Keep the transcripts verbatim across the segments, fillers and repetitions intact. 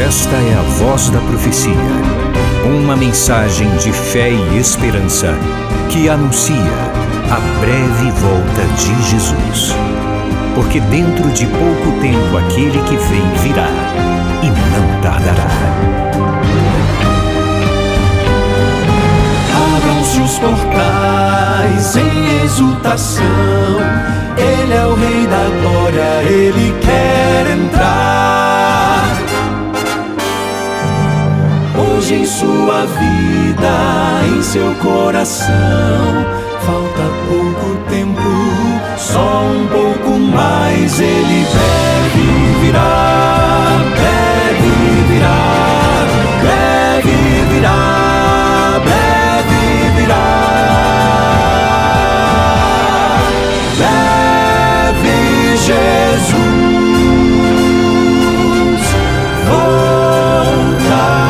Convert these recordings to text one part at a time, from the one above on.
Esta é a Voz da Profecia, uma mensagem de fé e esperança que anuncia a breve volta de Jesus. Porque dentro de pouco tempo aquele que vem virá e não tardará. Abram-se os portais em exultação, Ele é o Rei da Glória, Ele quer entrar. Hoje em sua vida, em seu coração, falta pouco tempo, só um pouco mais. Ele deve virar, deve virar, deve virar, deve virar. Deve Jesus voltar.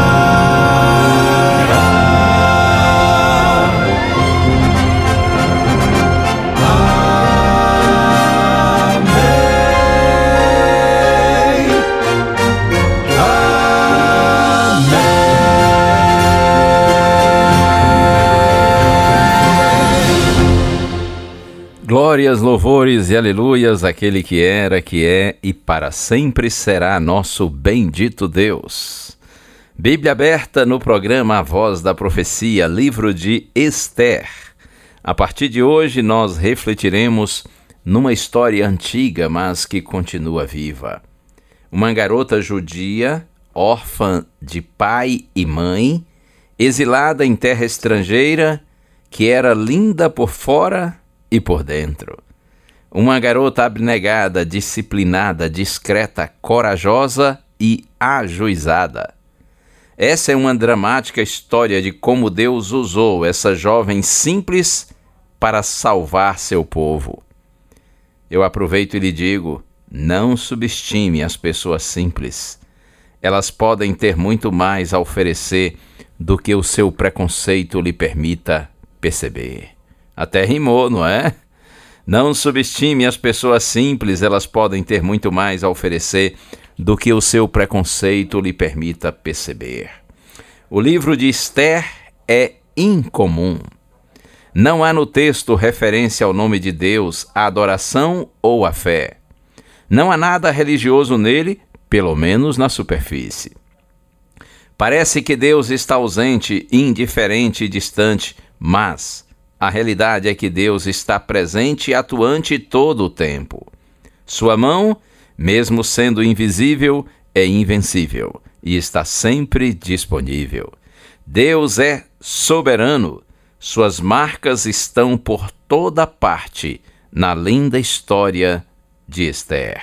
Glórias, louvores e aleluias àquele que era, que é e para sempre será nosso bendito Deus. Bíblia aberta no programa A Voz da Profecia, livro de Esther. A partir de hoje nós refletiremos numa história antiga, mas que continua viva. Uma garota judia, órfã de pai e mãe, exilada em terra estrangeira, que era linda por fora e por dentro. Uma garota abnegada, disciplinada, discreta, corajosa e ajuizada. Essa é uma dramática história de como Deus usou essa jovem simples para salvar seu povo. Eu aproveito e lhe digo, não subestime as pessoas simples. Elas podem ter muito mais a oferecer do que o seu preconceito lhe permita perceber. Até rimou, não é? Não subestime as pessoas simples, elas podem ter muito mais a oferecer do que o seu preconceito lhe permita perceber. O livro de Esther é incomum. Não há no texto referência ao nome de Deus, à adoração ou à fé. Não há nada religioso nele, pelo menos na superfície. Parece que Deus está ausente, indiferente e distante, mas a realidade é que Deus está presente e atuante todo o tempo. Sua mão, mesmo sendo invisível, é invencível e está sempre disponível. Deus é soberano. Suas marcas estão por toda parte na linda história de Esther.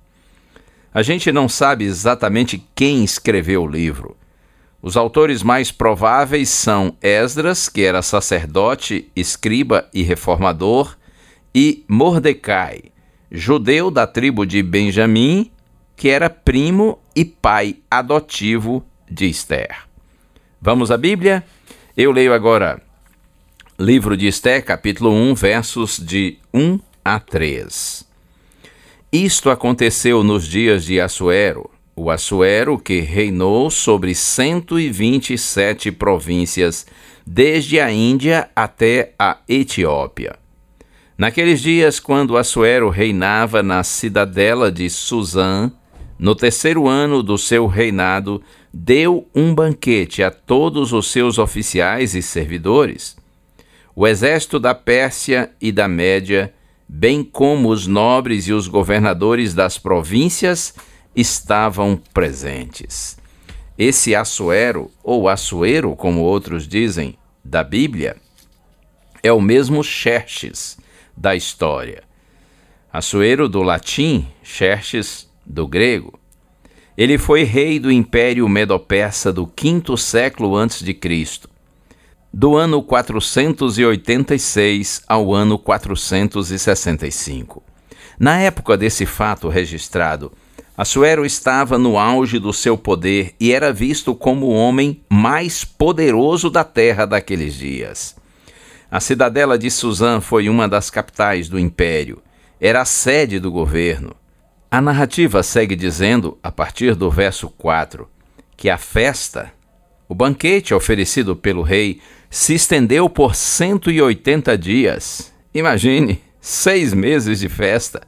A gente não sabe exatamente quem escreveu o livro. Os autores mais prováveis são Esdras, que era sacerdote, escriba e reformador, e Mordecai, judeu da tribo de Benjamim, que era primo e pai adotivo de Esther. Vamos à Bíblia? Eu leio agora livro de Esther, capítulo um, versos de um a três. Isto aconteceu nos dias de Assuero, o Assuero que reinou sobre cento e vinte e sete províncias, desde a Índia até a Etiópia. Naqueles dias, quando Assuero reinava na cidadela de Susã, no terceiro ano do seu reinado, deu um banquete a todos os seus oficiais e servidores. O exército da Pérsia e da Média, bem como os nobres e os governadores das províncias, estavam presentes. Esse Assuero, ou Assuero, como outros dizem, da Bíblia, é o mesmo Xerxes da história. Assuero do latim, Xerxes do grego. Ele foi rei do Império Medo-Persa do quinto século antes de Cristo, do ano quatrocentos e oitenta e seis ao ano quatrocentos e sessenta e cinco. Na época desse fato registrado, Assuero estava no auge do seu poder e era visto como o homem mais poderoso da terra daqueles dias. A cidadela de Susã foi uma das capitais do império. Era a sede do governo. A narrativa segue dizendo, a partir do verso quatro, que a festa, o banquete oferecido pelo rei, se estendeu por cento e oitenta dias. Imagine, seis meses de festa,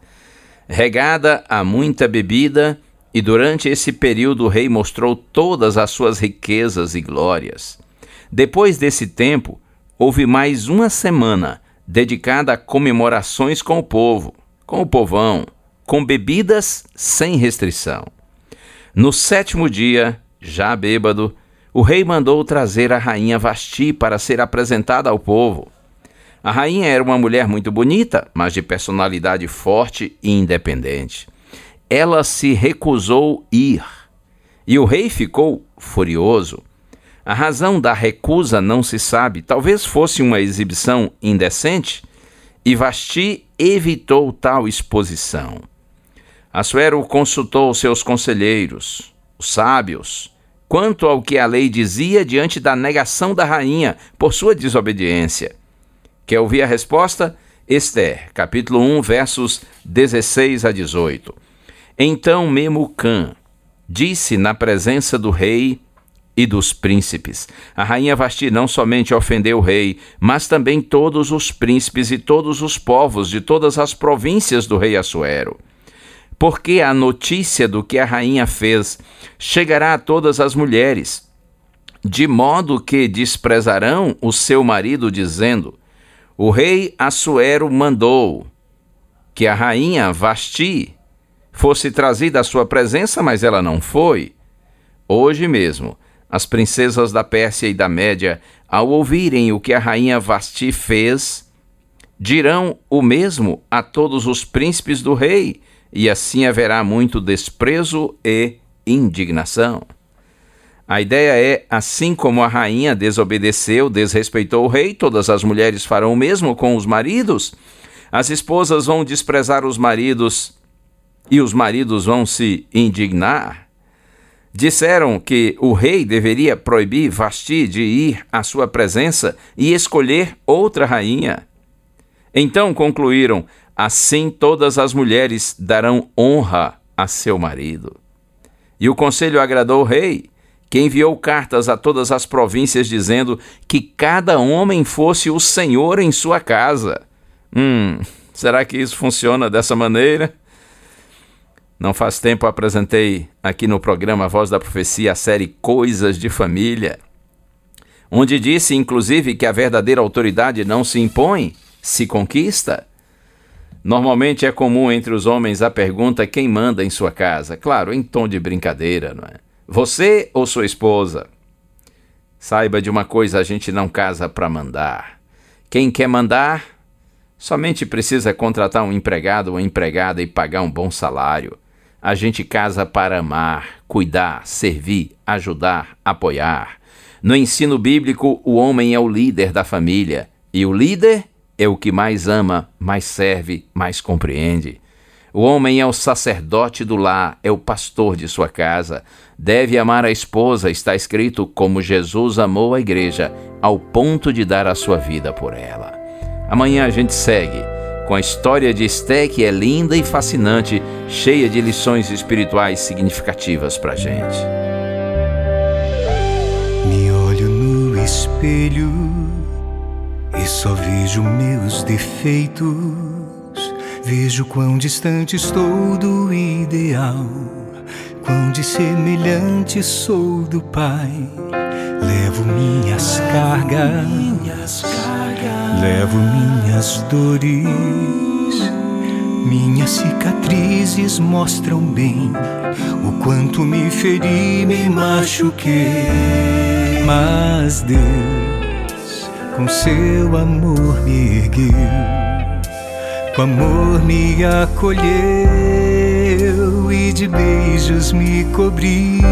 regada a muita bebida, e durante esse período o rei mostrou todas as suas riquezas e glórias. Depois desse tempo, houve mais uma semana dedicada a comemorações com o povo, com o povão, com bebidas sem restrição. No sétimo dia, já bêbado, o rei mandou trazer a rainha Vasti para ser apresentada ao povo. A rainha era uma mulher muito bonita, mas de personalidade forte e independente. Ela se recusou ir, e o rei ficou furioso. A razão da recusa não se sabe, talvez fosse uma exibição indecente, e Vasti evitou tal exposição. Assuero consultou seus conselheiros, os sábios, quanto ao que a lei dizia diante da negação da rainha por sua desobediência. Quer ouvir a resposta? Ester, capítulo um, versos dezesseis a dezoito. Então Memucã disse na presença do rei e dos príncipes: a rainha Vasti não somente ofendeu o rei, mas também todos os príncipes e todos os povos de todas as províncias do rei Assuero. Porque a notícia do que a rainha fez chegará a todas as mulheres, de modo que desprezarão o seu marido, dizendo: o rei Assuero mandou que a rainha Vasti fosse trazida à sua presença, mas ela não foi. Hoje mesmo, as princesas da Pérsia e da Média, ao ouvirem o que a rainha Vasti fez, dirão o mesmo a todos os príncipes do rei, e assim haverá muito desprezo e indignação. A ideia é, assim como a rainha desobedeceu, desrespeitou o rei, todas as mulheres farão o mesmo com os maridos. As esposas vão desprezar os maridos e os maridos vão se indignar. Disseram que o rei deveria proibir Vasti de ir à sua presença e escolher outra rainha. Então concluíram: assim todas as mulheres darão honra a seu marido. E o conselho agradou o rei, que enviou cartas a todas as províncias dizendo que cada homem fosse o senhor em sua casa. Hum, será que isso funciona dessa maneira? Não faz tempo apresentei aqui no programa Voz da Profecia a série Coisas de Família, onde disse inclusive que a verdadeira autoridade não se impõe, se conquista. Normalmente é comum entre os homens a pergunta: quem manda em sua casa? Claro, em tom de brincadeira, não é? Você ou sua esposa? Saiba de uma coisa, a gente não casa para mandar. Quem quer mandar, somente precisa contratar um empregado ou empregada e pagar um bom salário. A gente casa para amar, cuidar, servir, ajudar, apoiar. No ensino bíblico, o homem é o líder da família, e o líder é o que mais ama, mais serve, mais compreende. O homem é o sacerdote do lar, é o pastor de sua casa. Deve amar a esposa, está escrito, como Jesus amou a igreja, ao ponto de dar a sua vida por ela. Amanhã a gente segue com a história de Esté, que é linda e fascinante, cheia de lições espirituais significativas para a gente. Me olho no espelho e só vejo meus defeitos. Vejo quão distante estou do ideal, quão dissemelhante sou do Pai. Levo minhas cargas, levo minhas dores. Minhas cicatrizes mostram bem o quanto me feri, me machuquei. Mas Deus, com seu amor me ergueu, com amor me acolheu e de beijos me cobriu.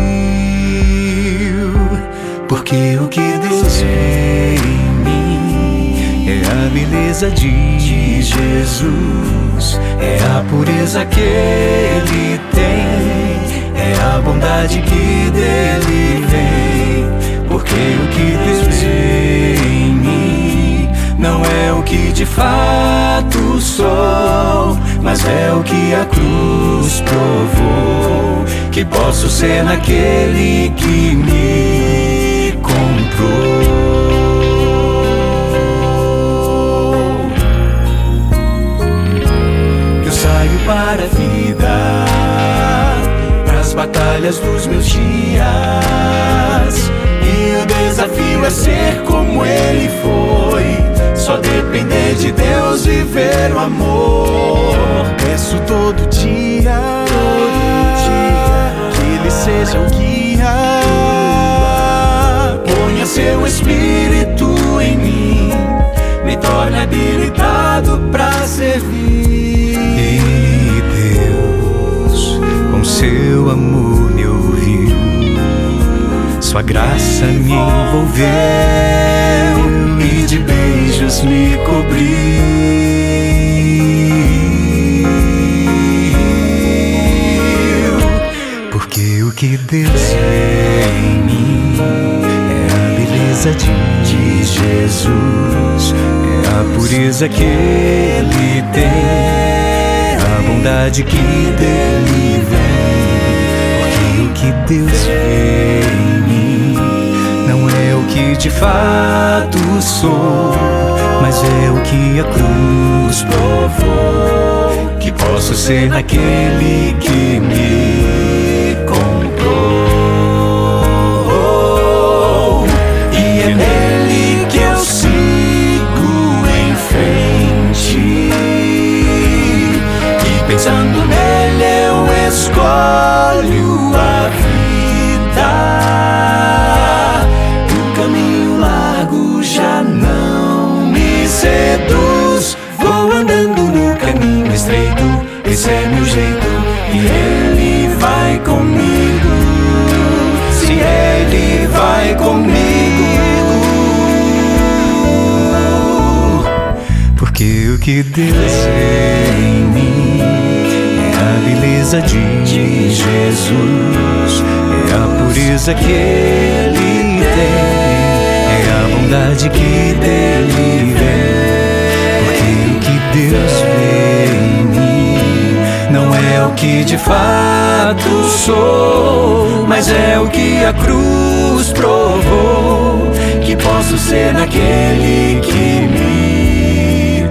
Porque o que Deus vê em mim é a beleza de Jesus, é a pureza que Ele tem, é a bondade que dele vem. Porque o que Deus vê em mim não é o que de fato sou, mas é o que a cruz provou. que posso ser naquele que me comprou. Eu saio para a vida, pras batalhas dos meus dias, e o desafio é ser como ele foi. Só depender de Deus, viver o amor. Peço todo dia, todo dia, que Ele seja o guia. Ponha seu Espírito em mim, me torne habilitado pra servir. E Deus, com seu amor me ouviu, sua graça me envolveu e de beijos me cobriu. Porque o que Deus vê em mim é a beleza de Jesus, é a pureza que Ele tem, a bondade que dele vem. Porque o que Deus vê em mim não é o que de fato sou, mas é o que a cruz provou, que posso ser naquele que me comprou. E é nele que eu sigo em frente, e pensando nele eu escolho a vida. Já não me seduz, vou andando no caminho estreito, esse é meu jeito, e Ele vai comigo. Se Ele vai comigo, porque o que Deus vê em mim é a beleza de Jesus, é a pureza que Ele tem, a bondade que dele vem. Porque o que Deus vê em mim não é o que de fato sou, mas é o que a cruz provou, que posso ser naquele que me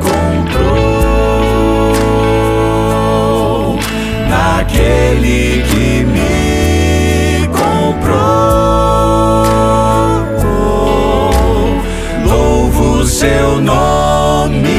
comprou, naquele que me comprou. Seu nome.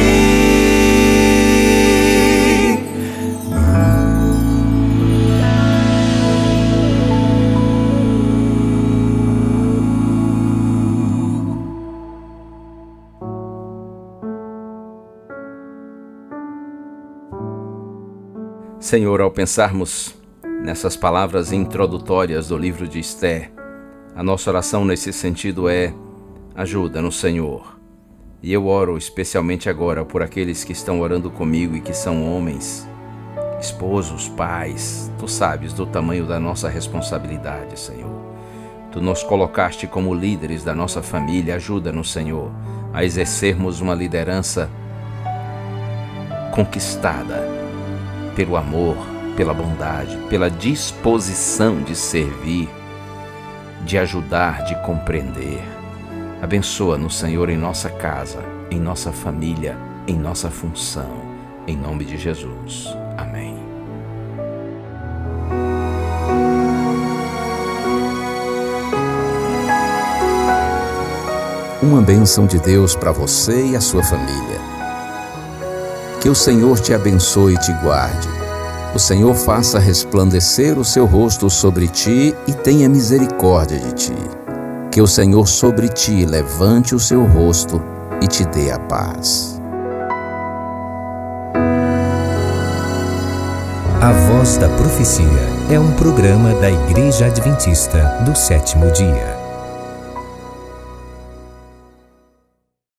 Senhor, ao pensarmos nessas palavras introdutórias do livro de Esther, a nossa oração nesse sentido é: ajuda-nos, Senhor. E eu oro especialmente agora por aqueles que estão orando comigo e que são homens, esposos, pais. Tu sabes do tamanho da nossa responsabilidade, Senhor. Tu nos colocaste como líderes da nossa família. Ajuda-nos, Senhor, a exercermos uma liderança conquistada pelo amor, pela bondade, pela disposição de servir, de ajudar, de compreender. Abençoa-nos, Senhor, em nossa casa, em nossa família, em nossa função. Em nome de Jesus. Amém. Uma bênção de Deus para você e a sua família. Que o Senhor te abençoe e te guarde. O Senhor faça resplandecer o seu rosto sobre ti e tenha misericórdia de ti. Que o Senhor sobre ti levante o seu rosto e te dê a paz. A Voz da Profecia é um programa da Igreja Adventista do Sétimo Dia.